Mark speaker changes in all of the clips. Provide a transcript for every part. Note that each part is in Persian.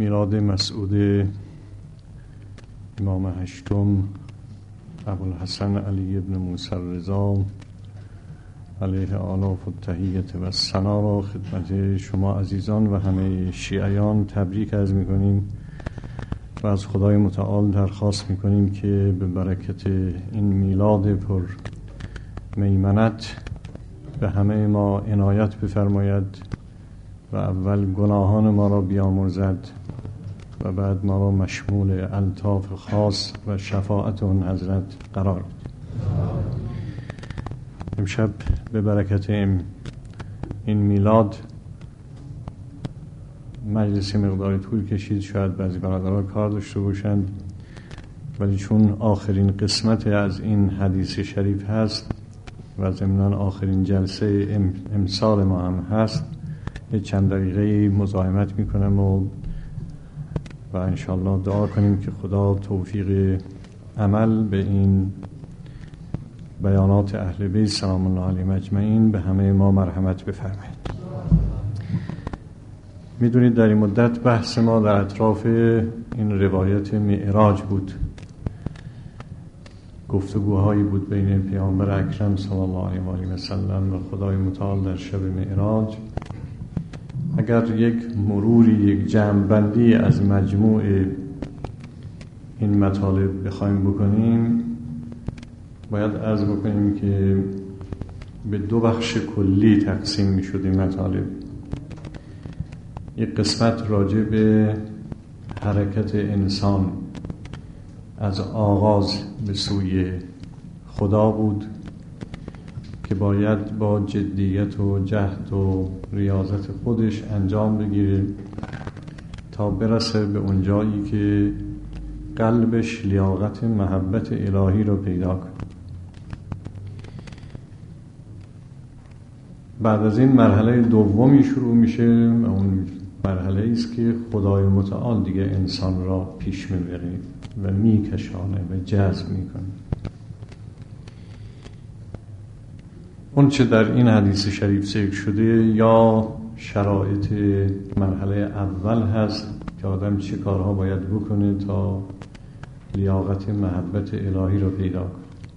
Speaker 1: میلاد مسعود امام هشتم ابوالحسن علی ابن موسی الرضا علیه آلاف التحیة و الثنا را خدمت شما عزیزان و همه شیعیان تبریک عرض می‌کنیم و از خدای متعال درخواست می‌کنیم که به برکت این میلاد پر میمنت به همه ما عنایت بفرماید و اول گناهان ما را بیامرزد و بعد ما را مشمول الطاف خاص و شفاعت اون حضرت قرار بده. امشب به برکت این میلاد مجلس مقداری طول کشید، شاید بعضی برادران کار داشته باشند، ولی چون آخرین قسمت از این حدیث شریف هست و ضمناً آخرین جلسه امسال ما هم هست، چند دقیقه مزاحمت میکنم و انشاءالله دعا کنیم که خدا توفیق عمل به این بیانات اهل بیت سلام الله علیهم اجمعین به همه ما مرحمت بفرمایید. میدونید در این مدت بحث ما در اطراف این روایت معراج بود، گفتگوهایی بود بین پیامبر اکرم صلی الله علیه و آله و سلم و خدای متعال در شب معراج. اگر یک مروری، یک جمع‌بندی از مجموع این مطالب بخوایم بکنیم، باید عرض بکنیم که به دو بخش کلی تقسیم می شد این مطالب. یک قسمت راجع به حرکت انسان از آغاز به سوی خدا بود که باید با جدیت و جهد و ریاضت خودش انجام بگیره تا برسه به اون جایی که قلبش لیاقت محبت الهی رو پیدا کنه. بعد از این مرحله دومی شروع میشه و اون مرحله است که خدای متعال دیگه انسان را پیش میبره و میکشانه و جذب میکنه. اون چه در این حدیث شریف ذکر شده یا شرایط مرحله اول هست که آدم چه کارها باید بکنه تا لیاقت محبت الهی را پیدا کنه،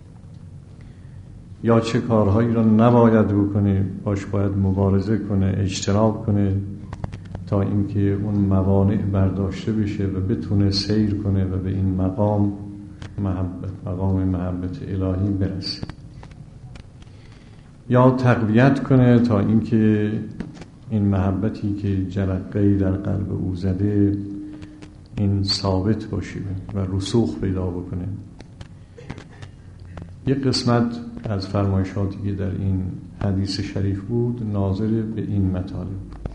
Speaker 1: یا چه کارهایی را نباید بکنه، باش باید مبارزه کنه، اجتناب کنه تا اینکه اون موانع برداشته بشه و بتونه سیر کنه و به این مقام محبت الهی برسه، یا تقویت کنه تا اینکه این محبتی که جرقه‌ای در قلب او زده این ثابت باشه و رسوخ پیدا بکنه. یک قسمت از فرمایشاتی که در این حدیث شریف بود ناظر به این مطالب،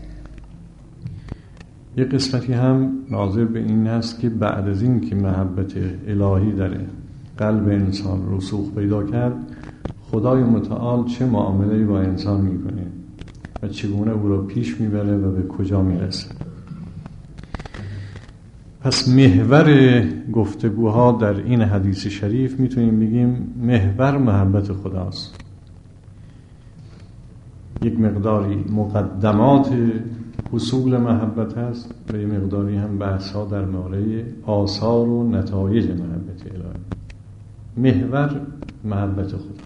Speaker 1: یک قسمتی هم ناظر به این هست که بعد از این که محبت الهی در قلب انسان رسوخ پیدا کرد، خدای متعال چه معامله‌ای با انسان میکنه و چگونه او را پیش میبره و به کجا میرسه. پس محور گفتگوها در این حدیث شریف میتونیم بگیم محور محبت خداست. یک مقداری مقدمات حصول محبت هست و یک مقداری هم بحث‌ها در مورد آثار و نتایج محبت الهی. محور محبت خداست.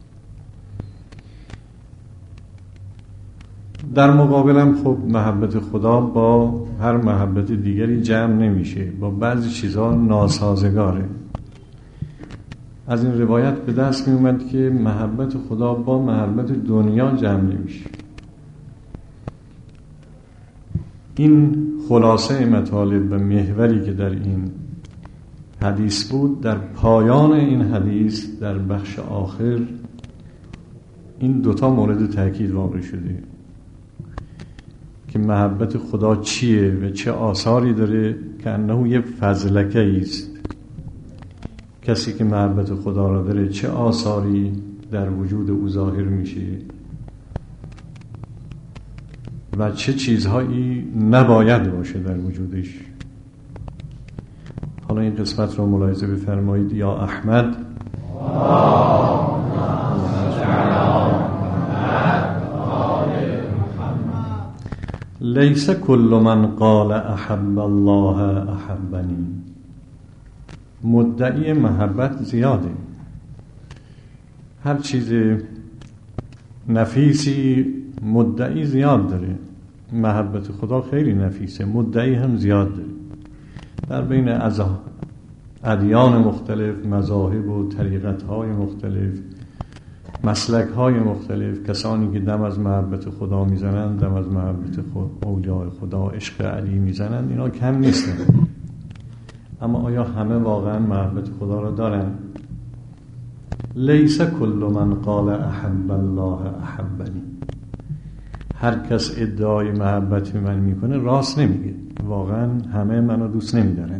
Speaker 1: در مقابلم خب محبت خدا با هر محبت دیگری جمع نمیشه، با بعضی چیزها ناسازگاره. از این روایت به دست می اومد که محبت خدا با محبت دنیا جمع نمیشه. این خلاصه مطالب و محوری که در این حدیث بود، در پایان این حدیث در بخش آخر این دوتا مورد تاکید واقع شده که محبت خدا چیه و چه آثاری داره، که انه یه فضلکه است. کسی که محبت خدا را داره چه آثاری در وجود او ظاهر میشه و چه چیزهایی نباید باشه در وجودش. حالا این قسمت را ملاحظه بفرمایید. یا احمد لیس کل من قال احب الله احبنی. مدعی محبت زیاده، هر چیز نفیسی مدعی زیاد داره. محبت خدا خیلی نفیسه، مدعی هم زیاد داره. در بین ادیان مختلف، مذاهب و طریقت‌های مختلف، مسلک‌های مختلف، کسانی که دم از محبت خدا میزنن، دم از محبت اولیاء خدا، عشق علی میزنن، اینا کم نیستن. اما آیا همه واقعا محبت خدا را دارن؟ لیس کل من قال احب الله احبنی. هر کس ادعای محبت من میکنه راست نمیگه، واقعا همه منو دوست نمیدارن.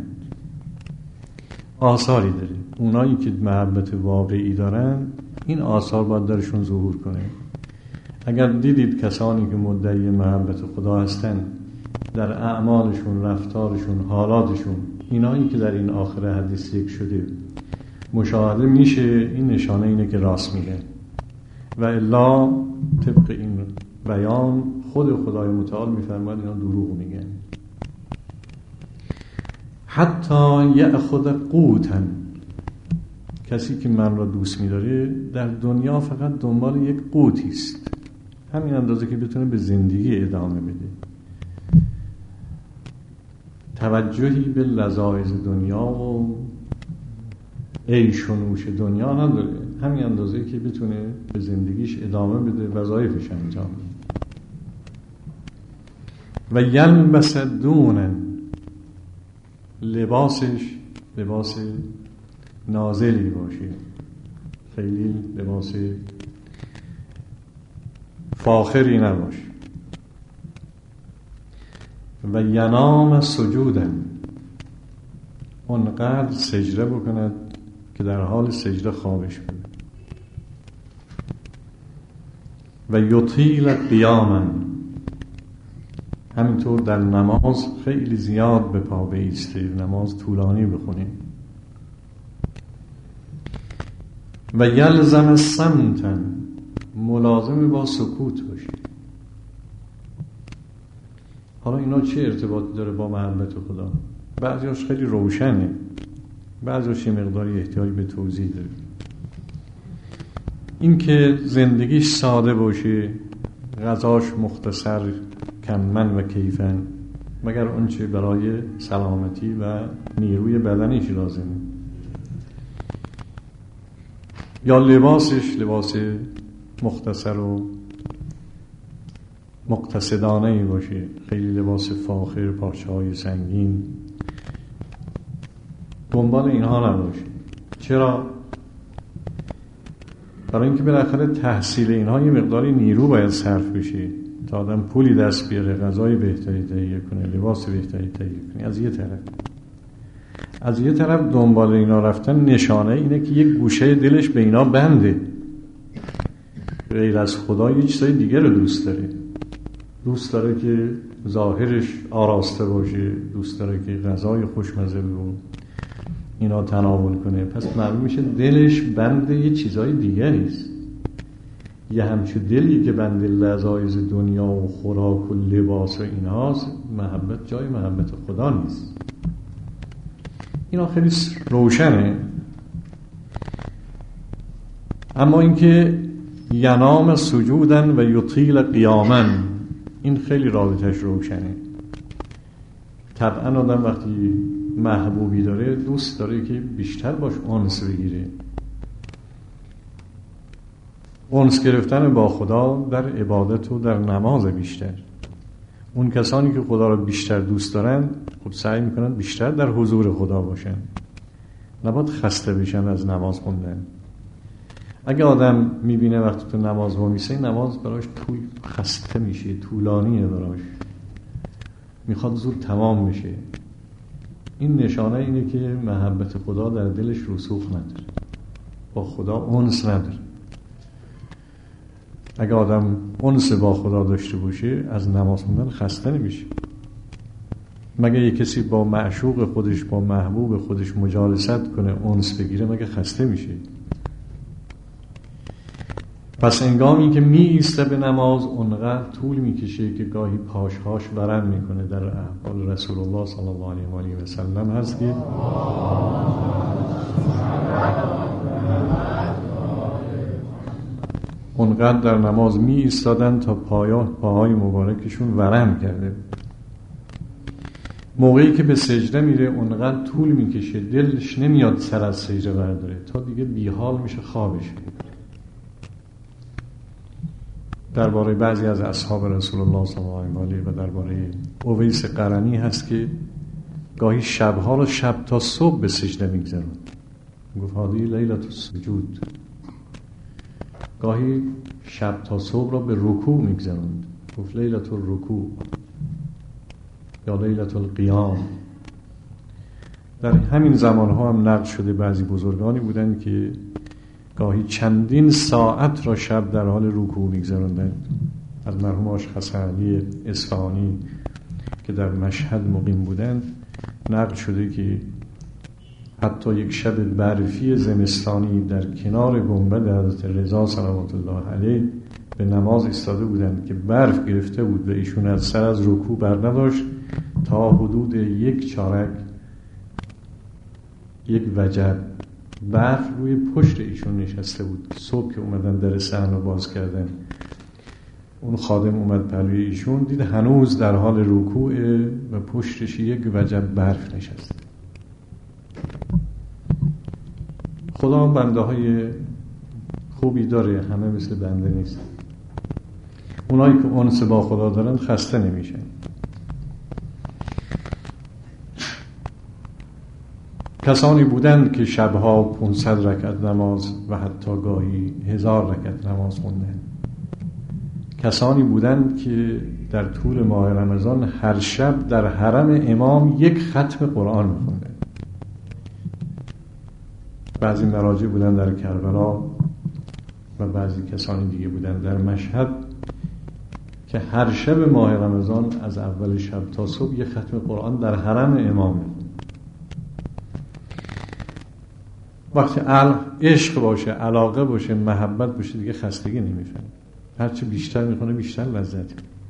Speaker 1: آثاری داره. اونایی که محبت واقعی دارن این آثار باید درشون ظهور کنه. اگر دیدید کسانی که مدعی محبت خدا هستن در اعمالشون، رفتارشون، حالاتشون اینایی که در این آخر حدیث ذکر شده مشاهده میشه، این نشانه اینه که راست میگه. و الا طبق این بیان خود خدای متعال میفرماید اینا دروغ میگن. حتی یأخذ قوتا، کسی که من را دوست می‌داره در دنیا فقط دنبال یک قوتی است، همین اندازه که بتونه به زندگی ادامه بده. توجهی به لذایذ دنیا و عیش و نوش دنیا نداره، همین اندازه که بتونه به زندگیش ادامه بده، وظایفش انجام بده. و یلبس دونا، لباسش لباس نازلی باشه، خیلی لباس فاخری نباشه. و ینام سجودا، اونقدر سجده بکند که در حال سجده خوابش بده. و یطیل قیاما، همینطور در نماز خیلی زیاد به پا بایسته، نماز طولانی بخونه. و یلزم صمتا، ملازم با سکوت باشه. حالا اینا چه ارتباطی داره با محبت خدا؟ بعضیاش خیلی روشنه، بعضیاش مقداری احتیاج به توضیح داره. این که زندگیش ساده باشه، غذاش مختصر، کمن و کیفن، مگر اون چه برای سلامتی و نیروی بدنش لازمه. یا لباسش لباس مختصر و مقتصدانه باشه، خیلی لباس فاخر، پارچه‌های سنگین، دنبال اینها نباشه. چرا؟ برای اینکه بالاخره تحصیل اینها یه مقداری نیرو باید صرف بشه تا آدم پولی دست بیاره، غذای بهتری تهیه کنه، لباس بهتری تهیه کنه. از یه طرف دنبال اینا رفتن نشانه اینه که یک گوشه دلش به اینا بنده، غیر از خدا یه چیزای دیگه رو دوست داره. دوست داره که ظاهرش آراسته باشه، دوست داره که غذای خوشمزه رو اینا تناول کنه. پس معلوم میشه دلش بند یه چیزای دیگریست. یه همچون دلی که بند لذایذ دنیا و خوراک و لباس و اینهاست، محبت جای محبت خدا نیست. اینا خیلی روشنه. اما اینکه ینام سجودن و یطیل قیاما، این خیلی رابطش روشنه. طبعا آدم وقتی محبوبی داره دوست داره که بیشتر باش انس بگیره. انس گرفتن با خدا در عبادت و در نماز بیشتر. اون کسانی که خدا رو بیشتر دوست دارن خب سعی میکنن بیشتر در حضور خدا باشن، نباید خسته بشن از نماز خوندن. اگه آدم میبینه وقتی تو نماز وامیسه، نماز براش خسته میشه، طولانیه براش، میخواد زود تمام بشه، این نشانه اینه که محبت خدا در دلش رسوخ نداره، با خدا انس نداره. اگه آدم انس با خدا داشته باشه از نماز خوندن خسته نمیشه. مگه یه کسی با معشوق خودش، با محبوب خودش مجالست کنه، انس بگیره، مگه خسته میشه؟ پس هنگامی که می ایسته به نماز اونقدر طول میکشه که گاهی پاشهاش ورم میکنه. در احوال رسول الله صلی الله علیه و آله و سلم هست که اونقدر در نماز می ایستادن تا پاهای مبارکشون ورم کرده. موقعی که به سجده میره اونقدر طول میکشه دلش نمیاد سر از سجده برداره تا دیگه بیحال میشه خوابش میبره. درباره بعضی از اصحاب رسول الله صلی الله علیه و آله و درباره اویس قرنی هست که گاهی شبها رو شب تا صبح به سجده میگذرند. گفت هادی لیلت السجود. گاهی شب تا صبح را به رکوع میگذرند. گفت لیلت الرکوع یا لیلت القیام. در همین زمانها هم نقل شده بعضی بزرگانی بودند که گاهی چندین ساعت را شب در حال رکوع میگذراندند. از مرحوم آشخص علی اصفهانی که در مشهد مقیم بودند نقل شده که حتی یک شب برفی زمستانی در کنار گنبد حضرت رضا صلوات الله علیه به نماز ایستاده بودند که برف گرفته بود و ایشون از سر از رکوع بر نداشت تا حدود 1 چارک 1 وجب برف روی پشت ایشون نشسته بود. صبح که اومدن در صحن رو باز کردن اون خادم اومد پلوی ایشون دید هنوز در حال رکوع و پشتش 1 وجب برف نشسته. خدا هم بنده های خوبی داره، همه مثل بنده نیست. اونایی که انس با خدا دارن خسته نمیشن. کسانی بودند که شبها 500 رکعت نماز و حتی گاهی 1000 رکعت نماز خوندند. کسانی بودند که در طول ماه رمضان هر شب در حرم امام 1 ختم قرآن می‌خوندند. بعضی مراجع بودند در کربلا و بعضی کسانی دیگه بودند در مشهد که هر شب ماه رمضان از اول شب تا صبح 1 ختم قرآن در حرم امام می‌خوندند. وقتی عشق باشه، علاقه باشه، محبت باشه دیگه خستگی نمی‌فهمه. هرچی بیشتر میخونه بیشتر لذت.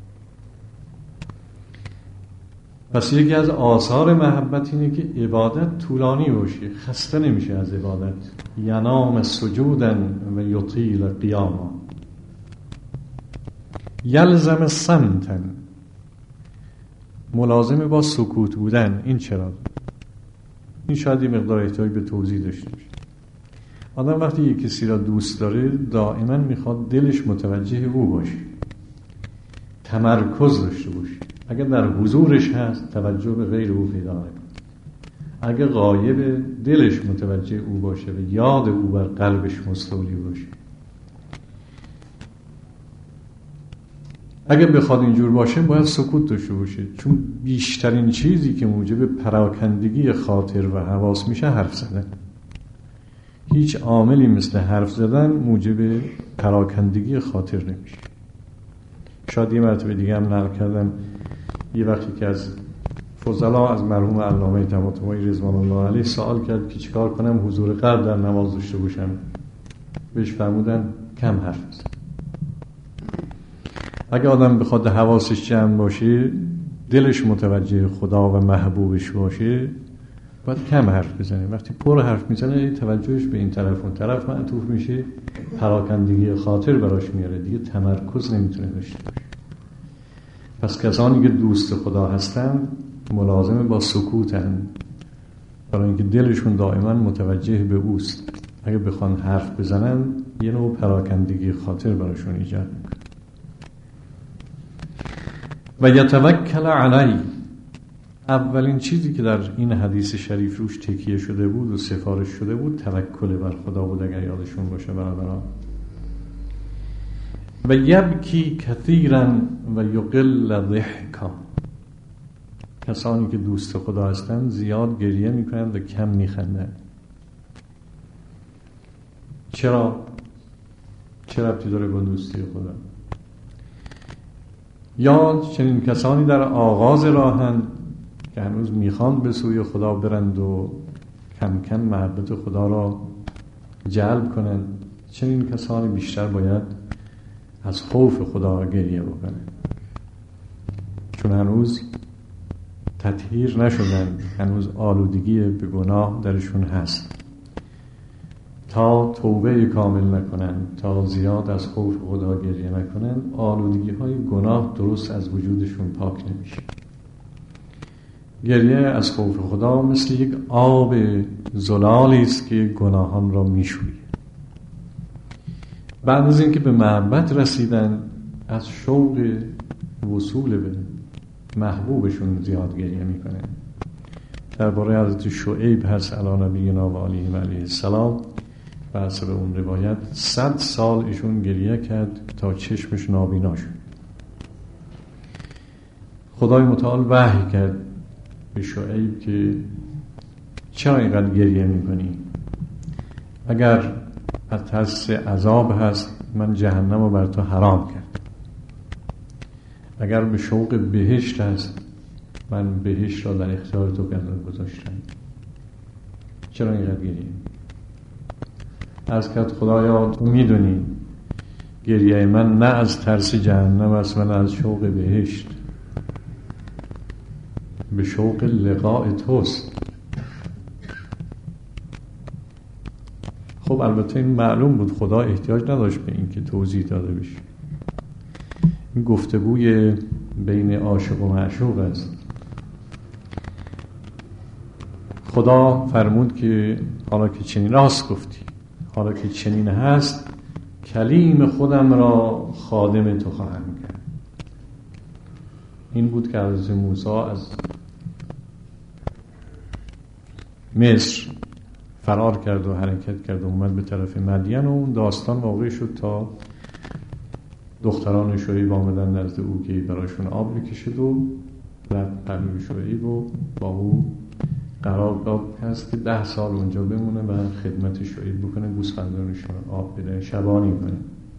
Speaker 1: پس یکی از آثار محبت اینه که عبادت طولانی باشه، خسته نمیشه از عبادت. ینام سجودا و یطیل قیاما. یلزم صمتا، ملازم با سکوت بودن. این چرا؟ این شاید یه مقدار احتیاج به توضیح داشته باشه. آدم وقتی یک کسی را دوست داره دائما میخواد دلش متوجه او باشه، تمرکز داشته باشه. اگر در حضورش هست توجه به غیر او پیدا نکنه. اگر غایب دلش متوجه او باشه و یاد او بر قلبش مستولی باشه. اگر بخواد اینجور باشه باید سکوت داشته باشه، چون بیشترین چیزی که موجب پراکندگی خاطر و حواس میشه حرف زدن. هیچ عاملی مثل حرف زدن موجب پراکندگی خاطر نمیشه. شاید یه مرتبه دیگه هم نقل کردم یه وقتی که از فضلا از مرحوم علامه طماطمایی رضوان الله علیه سوال کرد که چیکار کنم حضور قلب در نماز داشته باشم. بهش فرمودن کم حرف بزن. اگه آدم بخواد حواسش جمع باشه، دلش متوجه خدا و محبوبش باشه، باید کم حرف بزنه. وقتی پر حرف میزنه توجهش به این طرف اون طرف معطوف میشه، پراکندگی خاطر براش میاره، دیگه تمرکز نمیتونه داشته باشه. پس کسانی که دوست خدا هستن ملازم با سکوتن، برای اینکه دلشون دائما متوجه به اوست. اگه بخوان حرف بزنن یه نوع پراکندگی خاطر براشون ایجاد میکنه. و یتوکل علی، اولین چیزی که در این حدیث شریف روش تکیه شده بود و سفارش شده بود توکل بر خدا بود. اگر یادشون باشه برادران. و یبکی کثیرا و یقل ضحکا، کسانی که دوست خدا هستند زیاد گریه میکنند و کم میخندند. چرا ربطی داره با دوستی خدا؟ یا چنین کسانی در آغاز راهند که هنوز میخوان به سوی خدا برند و کم کم محبت خدا را جلب کنند. چنین کسانی بیشتر باید از خوف خدا گریه بکنه، چون هنوز تطهیر نشدن، هنوز آلودگی به گناه درشون هست. تا توبه کامل نکنن، تا زیاد از خوف خدا گریه نکنن، آلودگی های گناه درست از وجودشون پاک نمیشه. گریه از خوف خدا مثل یک آب زلالی است که گناهان را میشویه. بعد از اینکه به محبت رسیدن، از شوق وصول به محبوبشون زیاد گریه میکنه. درباره حضرت شعیب هست علی نبینا و علیه السلام، و حسب اون روایت 100 سال ایشون گریه کرد تا چشمش نابینا شد. خدای متعال وحی کرد به شعیب که چرا اینقدر گریه میکنی؟ اگر از ترس عذاب هست، من جهنم رو بر تو حرام کرد. اگر به شوق بهشت هست، من بهشت را در اختیار تو گذاشتم. چرا اینقدر گریه؟ از که خدایا تو میدونی گریه من نه از ترس جهنم است، من از شوق بهشت، به شوق لقاء توست. خب البته این معلوم بود، خدا احتیاج نداشت به این که توضیح داده بشه. این گفتگوی بین عاشق و معشوق است. خدا فرمود که حالا که چنین راست گفتی، حالا که چنین هست، کلیم خودم را خادم تو خواهم کرد. این بود که حضرت موسی از مصر فرار کرد و حرکت کرد و اومد به طرف مدین و اون داستان واقع شد تا دختران شعیب آمدن نزد او که براشون آب بکشد و پهلوی شعیب و با او قرار داد هست که 10 سال اونجا بمونه و خدمت شعیب بکنه، گوسفندانشون آب بده، شبانی کنه.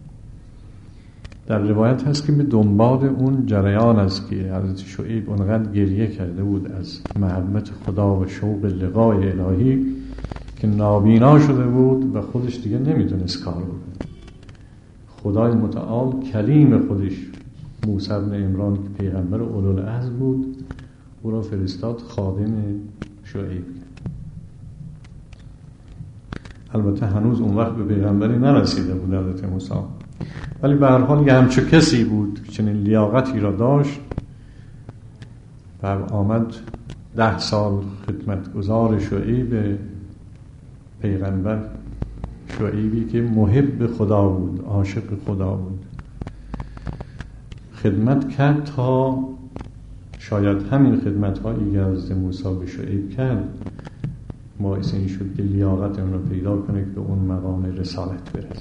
Speaker 1: در روایت هست که به دنبال اون جریان است که حضرت شعیب اونقدر گریه کرده بود از محبت خدا و شوق لقای الهی که نابینا شده بود و خودش دیگه نمیتونست کار بکنه. خدای متعال کلیم خودش، موسی بن عمران که پیغمبر اولوالعزم بود، او را فرستاد خادم شعیب. البته هنوز اون وقت به پیغمبری نرسیده بود حضرت موسی، ولی به هر حال یه همچو کسی بود که چنین لیاقتی را داشت و آمد 10 سال خدمتگزار شعیب پیغمبر، شعیبی که محب خدا بود، عاشق خدا بود، خدمت کرد تا شاید همین خدمت‌هایی که حضرت موسی به شعیب کرد باعث این شد که لیاقت اون رو پیدا کنه که به اون مقام رسالت برسه.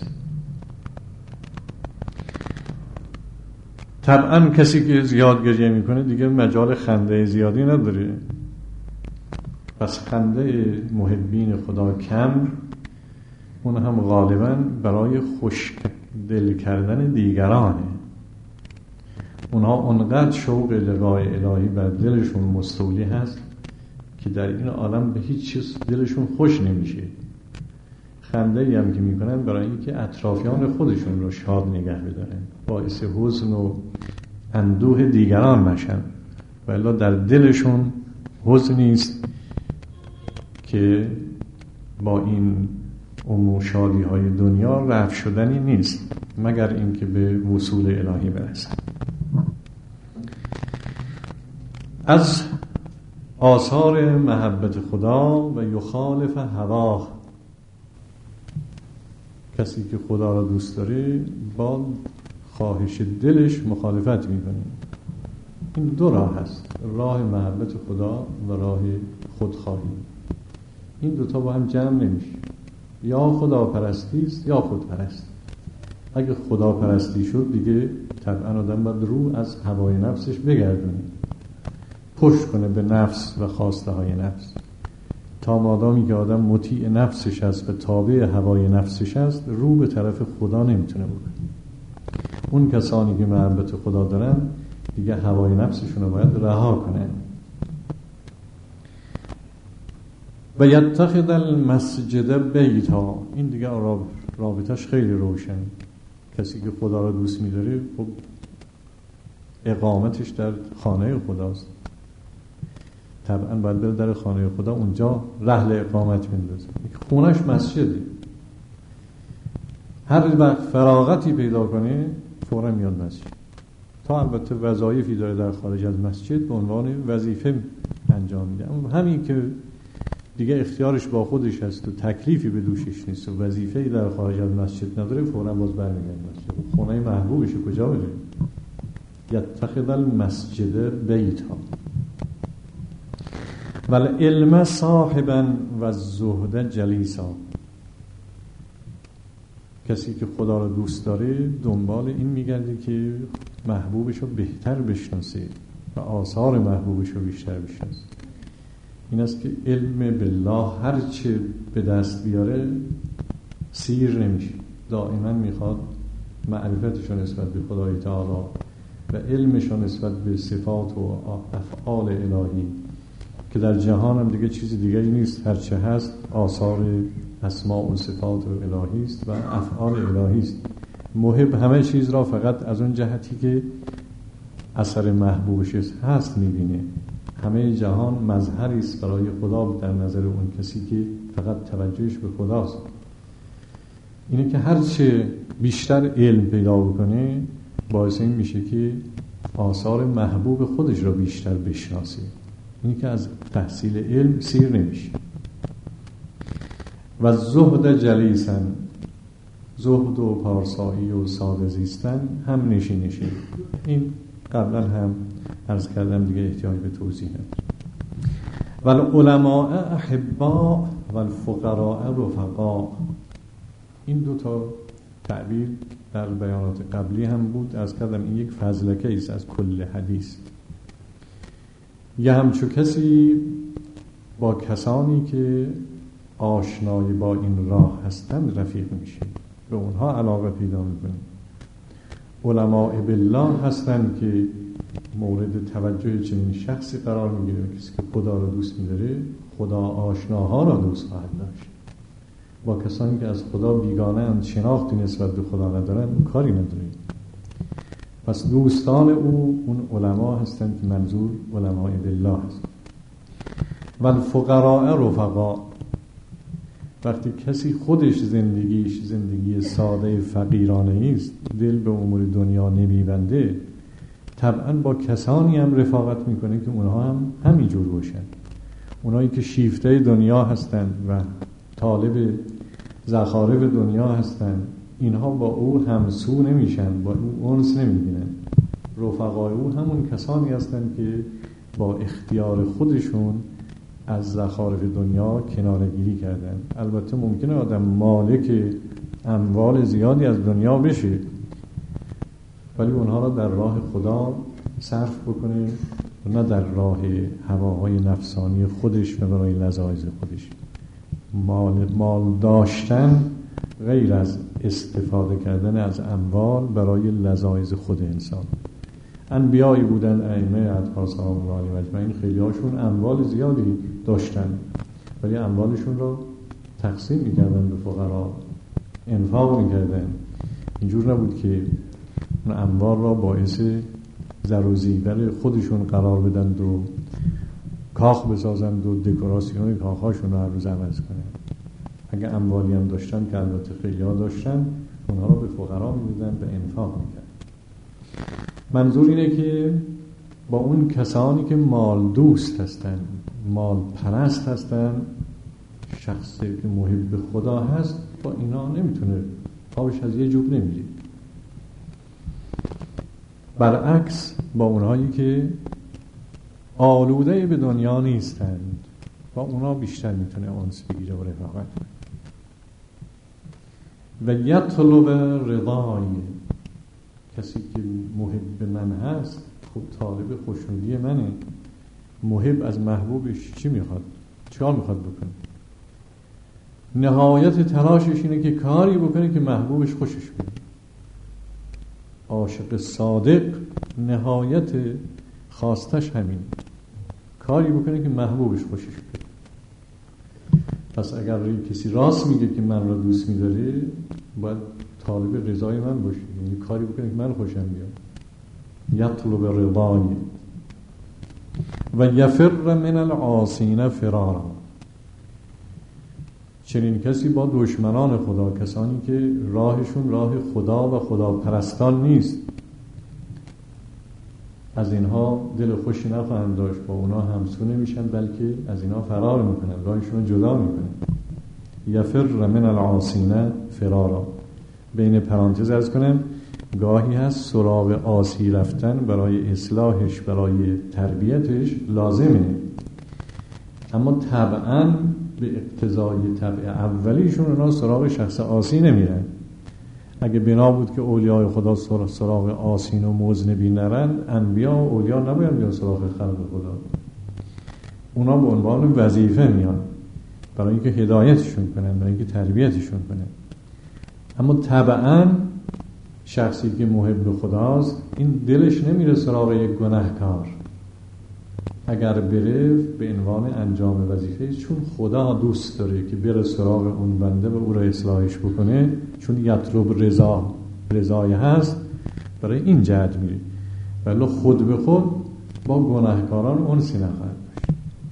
Speaker 1: طبعا کسی که زیاد گریه میکنه دیگه مجال خنده زیادی نداره، پس خنده محبین خدا کم، اون هم غالبا برای خوش دل کردن دیگرانه. اونها اونقدر شوق لقای الهی بر دلشون مستولی هست که در این عالم به هیچ چیز دلشون خوش نمیشه. خنده‌ای هم که میکنن برای اینکه اطرافیان خودشون رو شاد نگه بدارن، باعث حزن و اندوه دیگران نشن، ولی در دلشون حزنی است که با این امور شادی های دنیا رفع شدنی نیست مگر اینکه به وصول الهی برسن. از آثار محبت خدا و یخالف هواه، کسی که خدا را دوست داره با خواهش دلش مخالفت میکنه. این دو راه هست، راه محبت خدا و راه خودخواهی. این دوتا با هم جمع نمیشه، یا خداپرستی است یا خودپرستی. اگه خداپرستی شد دیگه طبعا آدم باید رو از هوای نفسش بگردونه، پشت کنه به نفس و خواسته های نفس. تا مادامی که آدم مطیع نفسش است و تابع هوای نفسش است، رو به طرف خدا نمیتونه بکنه. اون کسانی که محبت خدا دارن دیگه هوای نفسشون رو باید رها کنن. و یتخذ المسجد بیتا، این دیگه رابطش خیلی روشن. کسی که خدا را دوست می‌داره خب اقامتش در خانه خداست، طبعا باید بره در خانه خدا، اونجا رحل اقامت بندازه. خونش مسجده، هر وقت فراغتی پیدا کنه فورا میاد مسجد. تا البته وظایفی داره در خارج از مسجد به عنوان وظیفه انجام میده، اما همین که دیگه اختیارش با خودش هست و تکلیفی به دوشش نیست و وظیفه‌ای در خارج از مسجد نداره، فورا باز برمیگرده مسجد. خونه محبوبش کجا بره؟ یتخذ المسجد بیتا والعلم صاحبا و الزهد جلیسا. کسی که خدا را دوست داره دنبال این میگرده که محبوبش رو بهتر بشناسه و آثار محبوبش رو بیشتر بشناسه. این است که علم بالله هرچه به دست بیاره سیر نمیشه، دائما میخواد معرفتش نسبت به خدای تعالی و علمش نسبت به صفات و افعال الهی که در جهان هم دیگه چیز دیگری نیست، هرچه هست آثار اسماء و صفات و الهی است و افعال الهی است. محب همه چیز را فقط از اون جهتی که اثر محبوبش هست میبینه. همه جهان مظهری است برای خدا در نظر اون کسی که فقط توجهش به خداست. اینه که هرچه بیشتر علم پیدا بکنه باعث این میشه که آثار محبوب خودش را بیشتر بشناسه. اینه که از تحصیل علم سیر نمیشه. و زهد جلیسن، زهد و پارسایی و ساده زیستن هم نشینشه. این قبلا هم عرض کردم دیگه احتیاج به توضیح نداره. والعلماء احباء والفقراء رفقاء. این دو تا تعبیر در بیانات قبلی هم بود. عرض کردم این یک فضلکه ایست از کل حدیث. یه همچو کسی با کسانی که آشنایی با این راه هستند رفیق میشه، به اونها علاقه پیدا میکنه. علماء بالله هستند که مورد توجه چنین شخصی قرار میگیره. کسی که خدا را دوست میداره خدا آشناها را دوست خواهد داشت. با کسانی که از خدا بیگانه اند، شناختی نسبت به خدا ندارن، اون کاری نداره. پس دوستان او اون علما هستند که منظور علماء بالله هست. و الفقراء رفقا. وقتی کسی خودش زندگیش زندگی ساده فقیرانه است، دل به امور دنیا نمیبنده، طبعا با کسانی هم رفاقت میکنه که اونها هم همینجور باشن. اونایی که شیفته دنیا هستند و طالب زخارف دنیا هستند، اینها با او همسو نمیشن، با او انس نمیبینن. رفقای او همون کسانی هستند که با اختیار خودشون از زخارف دنیا کناره‌گیری کردن. البته ممکنه آدم مالک اموال زیادی از دنیا بشه ولی اونها را در راه خدا صرف بکنه و نه در راه هواهای نفسانی خودش و برای لذایذ خودش. مال داشتن غیر از استفاده کردن از اموال برای لذایذ خود انسان. انبیایی بودن، ائمه اطهار سلام الله علیهم اجمعین، خیلی هاشون اموال زیادی داشتن ولی اموالشون رو تقسیم میکردن به فقرا، انفاق میکردن. اینجور نبود که اون اموال را باعث زر و زیور خودشون قرار بدن و کاخ بسازند و دکوراسیون کاخاشون رو هر روز عوض کنن. اگه اموالی هم داشتن که البته خیلی ها داشتن، اونها رو به فقرا میدادن، به انفاق میکردن. منظور اینه که با اون کسانی که مال دوست هستن، مال پرست هستن، شخصی که محب به خدا هست، با اینا نمیتونه، آبش از یه جوب نمیره. برعکس با اونهایی که آلوده به دنیا نیستند، با اونا بیشتر میتونه انس بگیره و رفاقت کنه. و یطلب رضای. کسی که محب من هست خب طالب خوشنودی منه. محب از محبوبش چی میخواد؟ چیکار میخواد بکنه؟ نهایت تلاشش اینه که کاری بکنه که محبوبش خوشش بیاد. عاشق صادق نهایت خواستش همین، کاری بکنه که محبوبش خوشش بیاد. پس اگر کسی راست میگه که من را دوست می‌داره، باید طالب رضای من باشه، یعنی کاری بکنه که من خوشم بیاد. یطلب رضای و یفر من العاصین فرارا. چنین کسی با دشمنان خدا، کسانی که راهشون راه خدا و خدا پرستان نیست، از اینها دل خوشی نخواهند داشت، با اونا همسو نمیشن، بلکه از اینها فرار میکنن، راهشون جدا میکنن. یفر من العاصین فرارا. بین پرانتز عرض کنم گاهی هست سراغ عاصی رفتن برای اصلاحش، برای تربیتش لازمه، اما طبعاً به اقتضای طبع اولیشون اونا سراغ شخص عاصی نمیرن. اگه بنا بود که اولیاء خدا سراغ عاصین و مذنبین نرن، انبیا و اولیاء نباید بیان سراغ خلق خدا. اونا به عنوان وظیفه میان برای اینکه هدایتشون کنن، برای اینکه تربیتشون کنن. اما طبعاً شخصی که محب خداست، این دلش نمیره سراغ یک گناهکار. اگر بره به عنوان انجام وظیفه، چون خدا دوست داره که بره سراغ اون بنده و او را اصلاحش بکنه، چون یطلب رضای هست، برای این جهت میره. ولی خود به خود با گناهکاران انسی نخواهد باشه.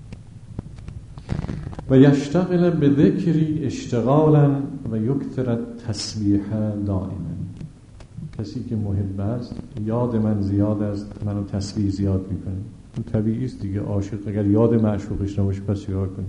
Speaker 1: و یشتغل به ذکری اشتغالا و یکثر تسبیح دائما. کسی که محب است، یاد من زیاد است، منو تسبیح زیاد میکنه. این طبیعی است دیگه. عاشق اگر یاد معشوقش نباشه پس چیکار کنه؟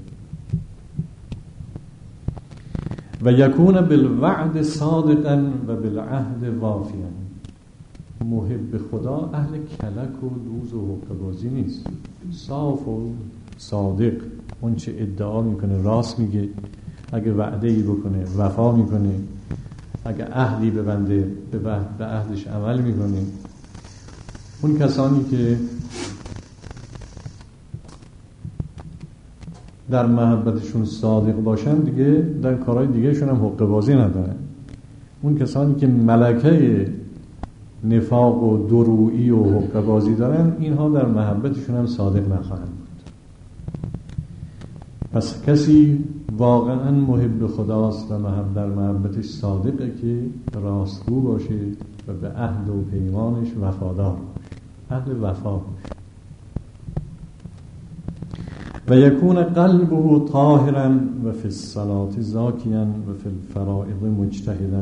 Speaker 1: و یکون بالوعد صادقا و بالعهد وافیا. محب خدا اهل کلک و دوز و حقه‌بازی نیست، صاف و صادق. اون چه ادعا میکنه راست میگه، اگه وعده‌ای بکنه وفا میکنه، اگه عهدی ببنده به عهدش عمل میکنه. اون کسانی که در محبتشون صادق باشن دیگه در کارهای دیگهشون هم حقه بازی ندارن. اون کسانی که ملکه نفاق و درویی و حقه بازی دارن، اینها در محبتشون هم صادق نخواهند بود. پس کسی واقعا محب خداست و در محبتش صادقه که راستگو باشه و به عهد و پیمانش وفادار باشه، اهل وفا باشه. و یکون قلبه طاهرا و فی الصلاة زاکیا و فی الفرائض مجتهدا.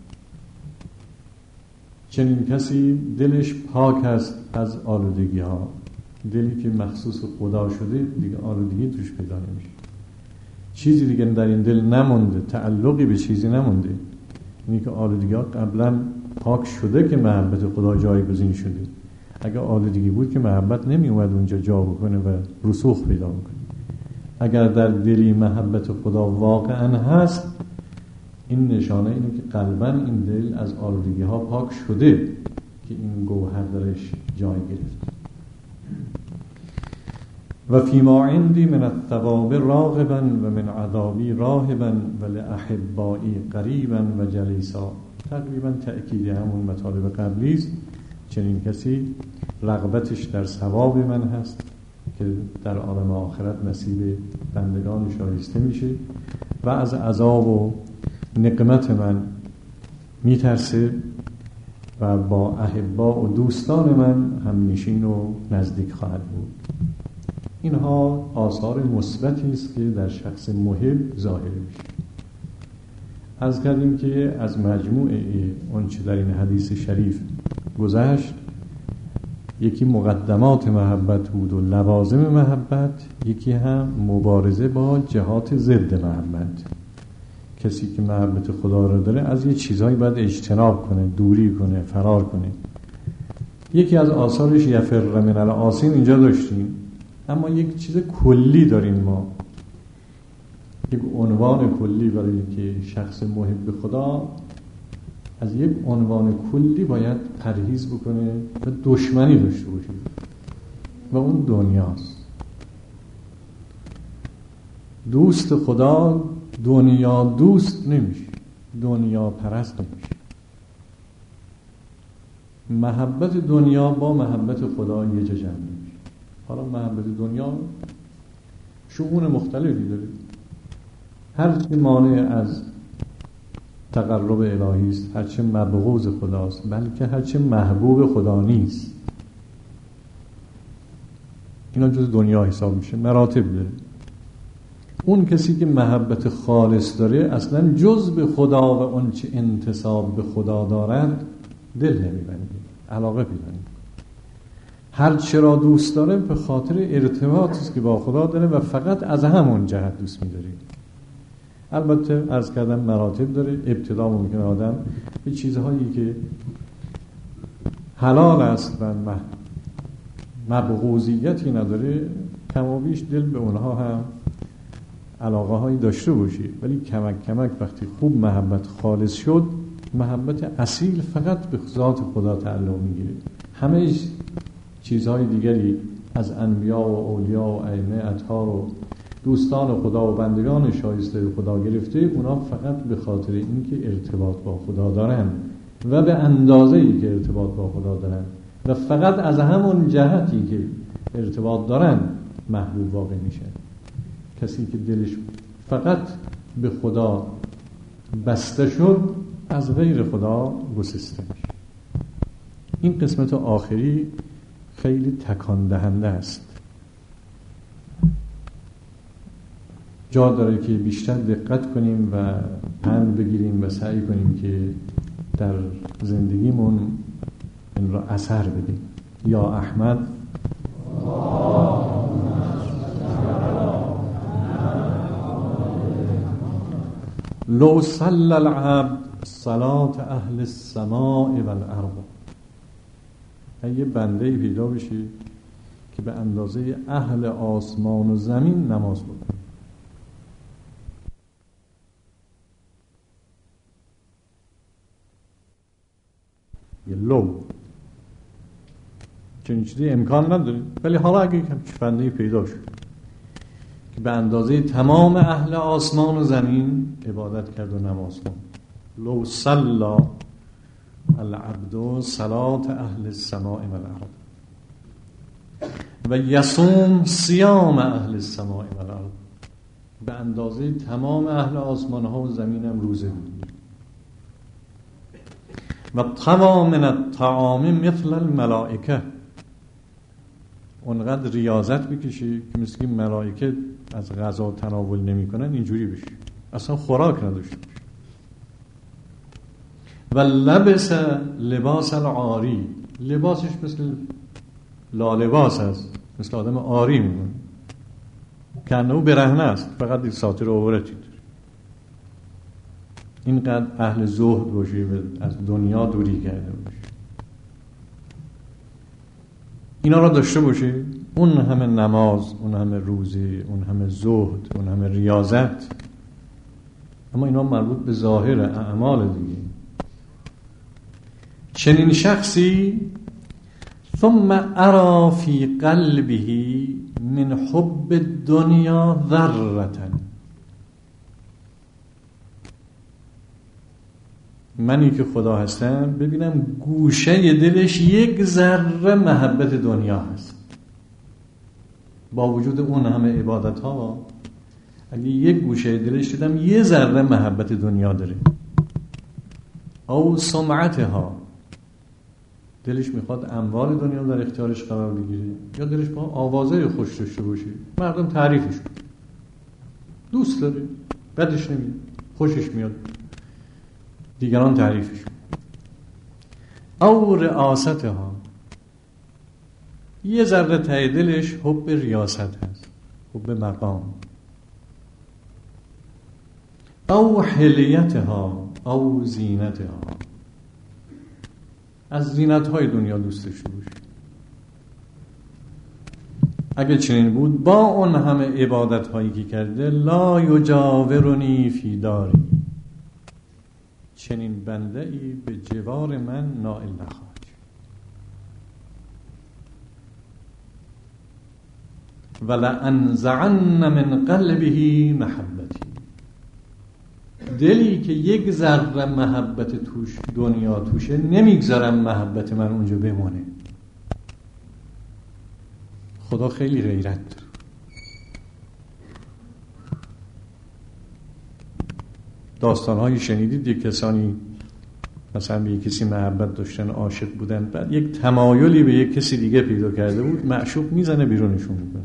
Speaker 1: چنین کسی دلش پاک است از آلودگی ها. دلی که مخصوص خدا شده دیگه آلودگی توش پیدا نمیشه. چیزی دیگه در این دل نمونده، تعلقی به چیزی نمونده. اینی که آلودگی ها قبلا پاک شده که محبت خدا جایگزین شده. اگر آلودگی بود که محبت نمی اومد اونجا جا بکنه و رسوخ پیدا بکنه. اگر در دلی محبت خدا واقعا هست، این نشانه اینه که قلبا این دل از آلودگی ها پاک شده که این گوهر درش جای گرفت. و فیما عندی من الثواب راغبا و من عذابی راهبا و لأحبایی قریبا و جلیسا. تقریبا تأکید همون مطالب قبلی است. چنین کسی رغبتش در ثواب من هست که در عالم آخرت نصیب بندگان شایسته میشه، و از عذاب و نقمت من میترسه و با احبا و دوستان من همنشین و نزدیک خواهد بود. اینها آثار مثبتی است که در شخص محب ظاهر میشه. عرض کردیم که از مجموعه اون چه در این حدیث شریف گذشت، یکی مقدمات محبت بود و لوازم محبت، یکی هم مبارزه با جهات ضد محبت. کسی که محبت خدا رو داره از یه چیزهایی باید اجتناب کنه، دوری کنه، فرار کنه. یکی از آثارش یفر من العاصین اینجا داشتیم، اما یک چیز کلی داریم ما، یک عنوان کلی برای که شخص محب خدا از یک عنوان کلی باید پرهیز بکنه و دشمنی داشته باشه، و اون دنیاست. دوست خدا دنیا دوست نمیشه، دنیا پرست نمیشه. محبت دنیا با محبت خدا یه جا جمع نمیشه. حالا محبت دنیا شؤون مختلفی داره. هر چه مانع از تقرب الهی است، هر چه مبغوض خداست، بلکه هر چه محبوب خدا نیست، اینا جز دنیا حساب میشه، مراتب داره. اون کسی که محبت خالص داره اصلا جز به خدا و اون چه انتساب به خدا دارد دل نمیبنده، علاقه پیدا. هر چه را دوست داره به خاطر ارتباطی است که با خدا داره و فقط از همون جهت دوست می‌داره. البته عرض کردم مراتب داره. ابتدا ممکنه آدم به چیزهایی که حلال است و مبغوضیتی نداره کم و بیش دل به اونها هم علاقه هایی داشته باشه، ولی کمک کمک وقتی خوب محبت خالص شد، محبت اصیل فقط به ذات خدا تعلق میگیره. همه چیزهای دیگری از انبیا و اولیا و ائمه اطهار و دوستان خدا و بندگان شایسته خدا گرفته، اونا فقط به خاطر اینکه ارتباط با خدا دارن و به اندازه‌ای که ارتباط با خدا دارن و فقط از همون جهتی که ارتباط دارن محبوب واقع میشن. کسی که دلش فقط به خدا بسته شد از غیر خدا گسسته میشه. این قسمت آخری خیلی تکان دهنده است. جا داره که بیشتر دقت کنیم و پند بگیریم و سعی کنیم که در زندگیمون این را اثر بدیم. یا احمد لو صلى العبد صلاة اهل السماء والارض. یه بنده پیدا بشه که به اندازه اهل آسمان و زمین نماز بکنه. یه لو چنین چیزی امکان نداره، ولی حالا اگه یک بنده پیدا شد که به اندازه تمام اهل آسمان و زمین عبادت کرد و نماز خوند، لو صلی العبد صلاة اهل السماء والارض و یصوم صیام اهل السماء والارض، به اندازه تمام اهل آسمان ها و زمین هم روزه میگیره. و طوا من الطعام مثل الملائکه، اونقدر ریاضت بکشی که مثل ملائکه از غذا تناول نمی کنن اینجوری بشی، اصلا خوراک نداشته باشی. و لبس لباس العاری، لباسش مثل لالباس است، مثل آدم عاری میمونه، کنه او برهنه است، فقط یک ساتر عورتی داره. اینقدر اهل زهد باشی و از دنیا دوری کرده باشی، اینا را داشته باشی، اون همه نماز، اون همه روزه، اون همه زهد، اون همه ریاضت، اما اینا مربوط به ظاهر اعمال دیگه. چنین شخصی ثم ارى فی قلبه من حب الدنیا ذره، منی که خدا هستم ببینم گوشه دلش یک ذره محبت دنیا هست. با وجود اون همه عبادت ها اگه یک گوشه دلش دیدم یه ذره محبت دنیا داره، او سمعتها، دلش میخواد اموال دنیا در اختیارش قرار بگیره، یا دلش با آوازه خوش داشته باشه، مردم تعریفش کنه، دوست داره، بدش نمیاد، خوشش میاد، دیگران تعریفش کنه. او رئاستها، یه ذره ته دلش حب ریاست هست، حب مقام. او حلیتها او زینتها، از زینت‌های دنیا دوست داشته باشه. اگه چنین بود با اون همه عبادت‌هایی که کرده، لا یجاورنی فی داری، چنین بنده‌ای به جوار من نائل نخواهد. ولأنزعن من قلبه محبتی، دلی که یک ذره محبت توش دنیا توشه نمیگذارم محبت من اونجا بمونه. خدا خیلی غیرت داره. داستان‌هایی شنیدید یک کسانی مثلا به یک کسی محبت داشتن، عاشق بودن، بعد یک تمایلی به یک کسی دیگه پیدا کرده بود، معشوق میزنه بیرونشون میکنه.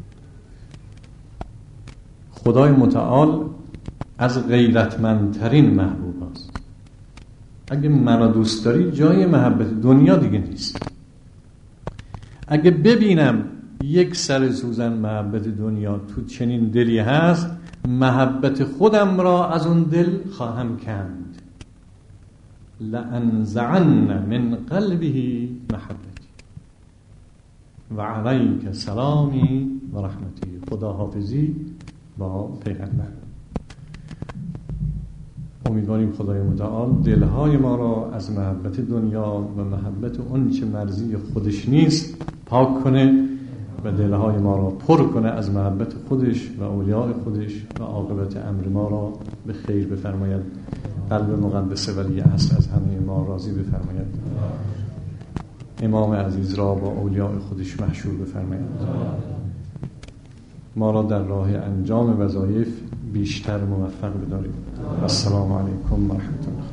Speaker 1: خدای متعال از غیرتمندترین محبوب است. اگه منو دوست داری جای محبت دنیا دیگه نیست. اگه ببینم یک سر سوزن محبت دنیا تو چنین دلی هست، محبت خودم را از اون دل خواهم کند. لأنزعن من قلبه محبتی و علیک سلامی و رحمتی. خداحافظی با پیغمبر. امیدواریم خدای متعال دلهای ما را از محبت دنیا و محبت اون چه مرضی خودش نیست پاک کنه و دلهای ما را پر کنه از محبت خودش و اولیاء خودش و عاقبت امر ما را به خیر بفرماید. قلب مقدس ولی اصل از همه ما راضی بفرماید. امام عزیز را با اولیاء خودش محشور بفرماید. ما را در راه انجام وظایف بیشتر موفق بدارید. السلام علیکم و رحمت الله.